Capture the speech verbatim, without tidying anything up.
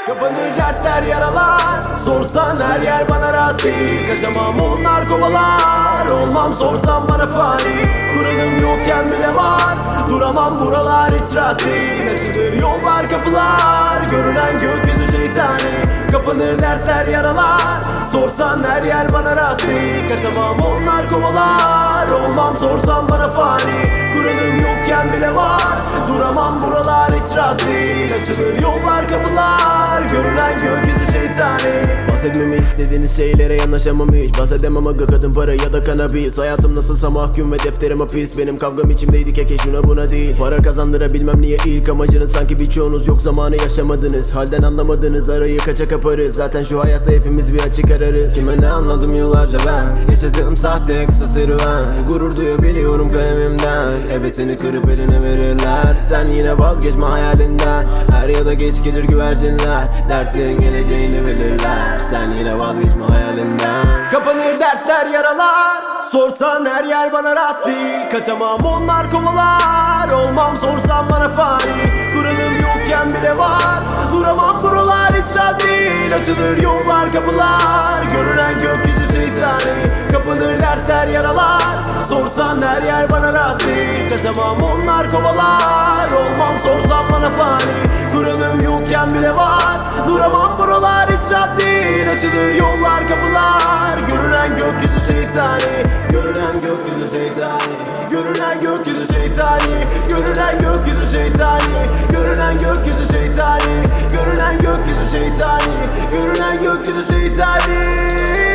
Kapanır dertler, yaralar. Sorsan her yer bana rahat değil. Kaçamam, onlar kovalar. Olmam sorsam bana fani. Kuralım yokken bile var. Duramam, buralar hiç rahat değil. Açılır yollar, kapılar. Görünen gökyüzü şeytani. Kapanır dertler, yaralar. Sorsan her yer bana rahat değil. Kaçamam, onlar kovalar. Olmam sorsam bana fani. Kuralım yokken bile var. Duramam, buralar hiç rahat değil. Açılır yollar, kapılar. Görünen gökyüzü şeytani. Bahsetmemi istediğiniz şeylere yanaşamam hiç. Bahsedemem aga, kadın, para ya da kanabis. Hayatım nasılsa mahkum ve defterim hapis. Benim kavgam içimdeydi, keke şuna buna değil. Para kazandırabilmem niye ilk amacınız. Sanki birçoğunuz yok zamanı yaşamadınız. Halden anlamadınız, arayı kaça kaparız. Zaten şu hayatta hepimiz bir açık ararız. Kime ne anladım yıllarca ben. Yaşadığım sahte kısa serüven. Gurur duyabiliyorum kalemimden. Hevesini kırıp eline verirler. Sen yine vazgeçme hayalinden. Er ya da geç gelir güvercinler. Dertlerin geleceğini bilirler. Sen yine vazgeçme hayalinden. Kapanır dertler, yaralar. Sorsan her yer bana rahat değil. Kaçamam, onlar kovalar. Olmam sorsam bana fani. Kuralım yokken bile var. Duramam, buralar hiç rahat değil. Açılır yollar, kapılar. Görünen gökyüzü şeytani. Kapanır dertler, yaralar. Sorsan her yer bana rahat değil. Kaçamam, onlar kovalar. Olmam sorsam bana fani. Kuralım yokken bile var. Duramam, buralar hiç rahat değil. Açılır yollar, kapılar. Görünen gökyüzü şeytani. Görünen gökyüzü şeytani. Görünen gökyüzü şeytani. Görünen gökyüzü şeytani. Görünen gökyüzü şeytani. Görünen gökyüzü şeytani. Görünen gökyüzü şeytani.